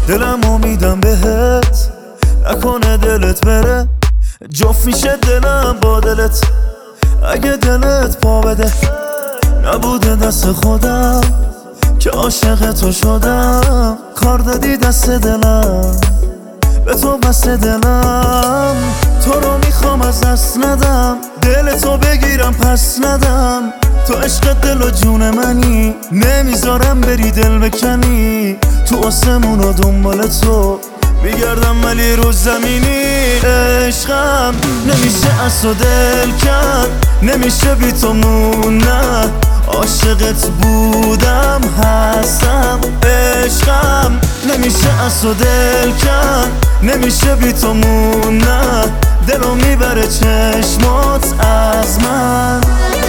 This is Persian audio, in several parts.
دلمو میدم بهت، نکنه دلت بره. جفت میشه دلم با دلت اگه دلت پا بده. نبوده دست خودم که عاشق تو شدم، کار دادی دست دلم، به تو بست دلم. تو رو میخوام از دست ندم، دل تو بگیرم پس ندم. تو عشق دل و جون منی، نمیذارم بری دل بکنی. تو آسمون و دنبال تو میگردم ولی رو زمینی. عشقم نمیشه از تو دل کن، نمیشه بی تو موندن. عاشقت بودم هستم. عشقم نمیشه از تو دل کن، نمیشه بی تو موندن. دلو میبره چشمات از من.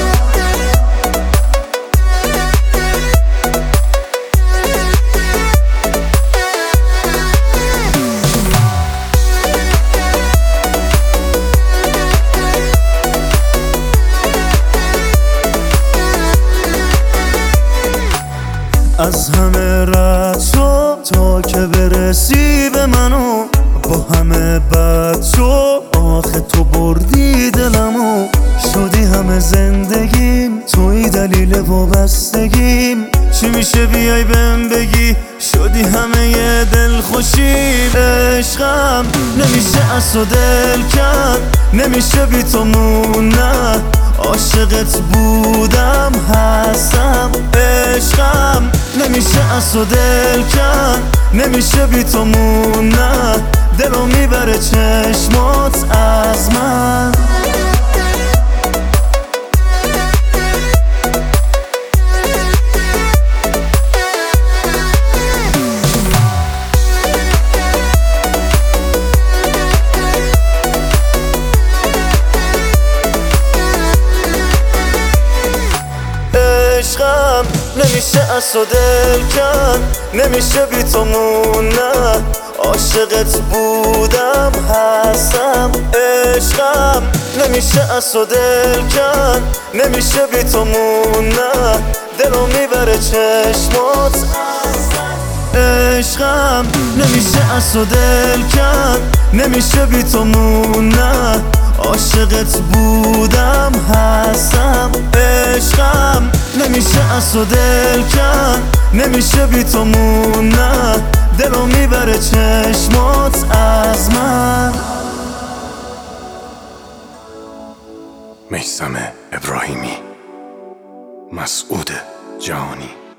از همه رد شو تا که برسی به منو، با همه بد شو آخه تو بردی دلمو. شدی همه زندگیم، توی دلیل وابستگیم. چی میشه بیای بهم بگی، شدی همه ی دل خوشیم. عشقم نمیشه از تو دل کن، نمیشه بی تو موندن. عاشقت بودم هستم. عشقم نمیشه از تو دل کن، نمیشه بی تو موندن. دلو میبره چشمات از من. عشقم نمیشه از تو دل کن، نمیشه بی تو موندن. عاشقت بودم هستم. عشقم نمیشه از تو دل کن، نمیشه بی تو موندن. دلو میبره چشمات. عشقم نمیشه از تو دل کن، نمیشه بی تو موندن. عاشقت بودم هستم. عشقم نمیشه از تو دل کن، نمیشه بی تو موندن. دلو میبره چشمات از من. میثم ابراهیمی، مسعود جهانی.